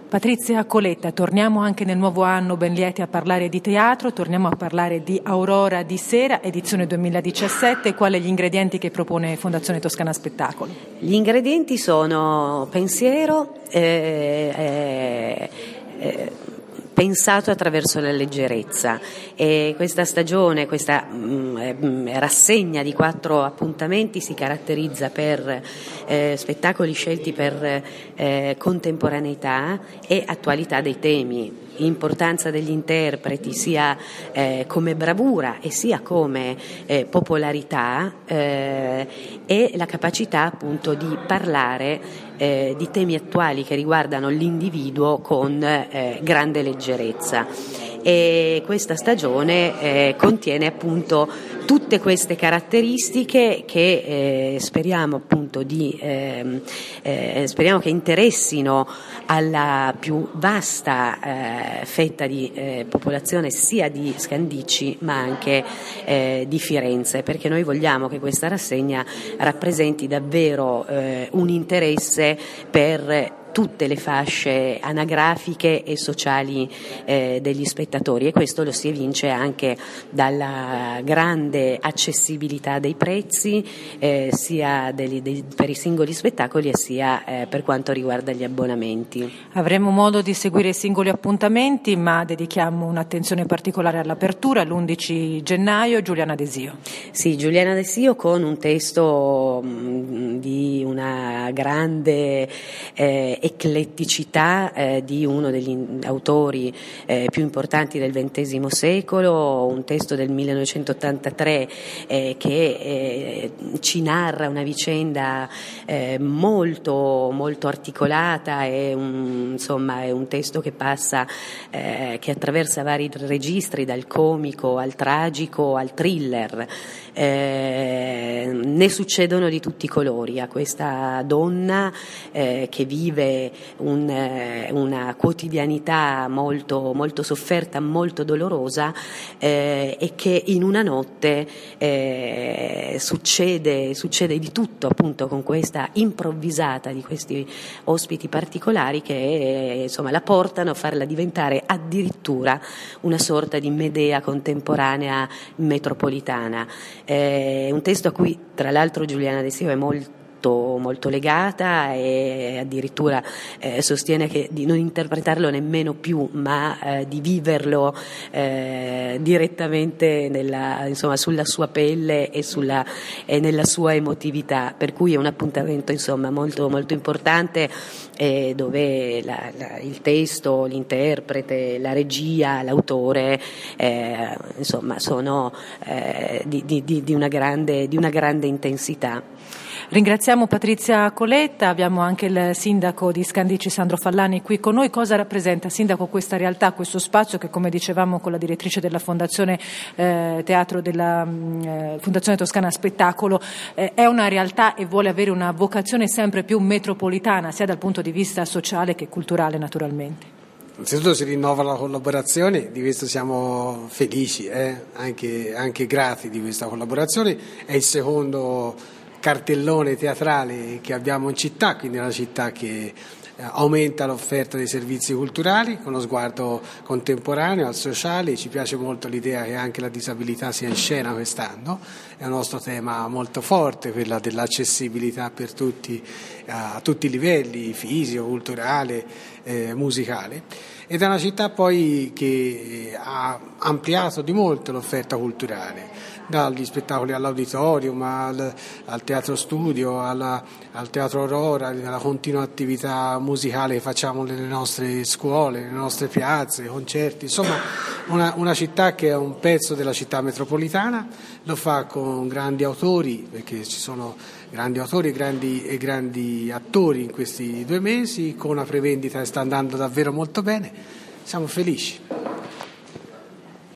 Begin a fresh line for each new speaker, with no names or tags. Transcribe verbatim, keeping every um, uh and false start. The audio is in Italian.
Patrizia Coletta, torniamo anche nel nuovo anno ben lieti a parlare di teatro, torniamo a parlare di Aurora di Sera, edizione duemiladiciassette. Quali gli ingredienti che propone Fondazione Toscana Spettacolo?
Gli ingredienti sono pensiero, eh, eh, eh, pensato attraverso la leggerezza, e questa stagione, questa mh, rassegna di quattro appuntamenti si caratterizza per eh, spettacoli scelti per eh, contemporaneità e attualità dei temi, importanza degli interpreti sia eh, come bravura e sia come eh, popolarità eh, e la capacità appunto di parlare eh, di temi attuali che riguardano l'individuo con eh, grande leggerezza. E questa stagione eh, contiene appunto tutte queste caratteristiche che eh, speriamo appunto di eh, eh, speriamo che interessino alla più vasta eh, fetta di eh, popolazione sia di Scandicci ma anche eh, di Firenze, perché noi vogliamo che questa rassegna rappresenti davvero eh, un interesse per tutte le fasce anagrafiche e sociali eh, degli spettatori, e questo lo si evince anche dalla grande accessibilità dei prezzi eh, sia dei, dei, per i singoli spettacoli e sia eh, per quanto riguarda gli abbonamenti.
Avremo modo di seguire i singoli appuntamenti, ma dedichiamo un'attenzione particolare all'apertura l'undici gennaio. Giuliana Desio.
Sì, Giuliana Desio con un testo mh, di una grande eh, ecletticità eh, di uno degli autori eh, più importanti del ventesimo secolo, un testo del millenovecentottantatré eh, che eh, ci narra una vicenda eh, molto molto articolata, e un, insomma è un testo che passa eh, che attraversa vari registri, dal comico al tragico al thriller. Eh, ne succedono di tutti i colori a questa donna eh, che vive un, eh, una quotidianità molto, molto sofferta, molto dolorosa eh, e che in una notte eh, succede, succede di tutto appunto con questa improvvisata di questi ospiti particolari che eh, insomma la portano a farla diventare addirittura una sorta di Medea contemporanea metropolitana. È un testo a cui tra l'altro Giuliana Desio è molto molto legata, e addirittura eh, sostiene che di non interpretarlo nemmeno più ma eh, di viverlo eh, direttamente nella, insomma, sulla sua pelle e, sulla, e nella sua emotività, per cui è un appuntamento insomma molto molto importante eh, dove la, la, il testo, l'interprete, la regia, l'autore eh, insomma sono eh, di, di, di, una grande, di una grande intensità.
Ringraziamo Patrizia Coletta, abbiamo anche il sindaco di Scandicci Sandro Fallani qui con noi. Cosa rappresenta, sindaco, questa realtà, questo spazio che, come dicevamo con la direttrice della Fondazione eh, Teatro della eh, Fondazione Toscana Spettacolo, eh, è una realtà e vuole avere una vocazione sempre più metropolitana, sia dal punto di vista sociale che culturale naturalmente?
Innanzitutto si rinnova la collaborazione, di questo siamo felici, eh? anche, anche grati di questa collaborazione. È il secondo cartellone teatrale che abbiamo in città, quindi è una città che aumenta l'offerta dei servizi culturali con uno sguardo contemporaneo al sociale. Ci piace molto l'idea che anche la disabilità sia in scena quest'anno, è un nostro tema molto forte, quella dell'accessibilità per tutti, a tutti i livelli, fisico, culturale, eh, musicale. Ed è una città poi che ha ampliato di molto l'offerta culturale, dagli spettacoli all'auditorium, al, al teatro studio, alla, al teatro Aurora, alla continua attività musicale che facciamo nelle nostre scuole, nelle nostre piazze, concerti, insomma una, una città che è un pezzo della città metropolitana, lo fa con grandi autori, perché ci sono grandi autori e grandi, e grandi attori in questi due mesi, con una prevendita che sta andando davvero molto bene, siamo felici.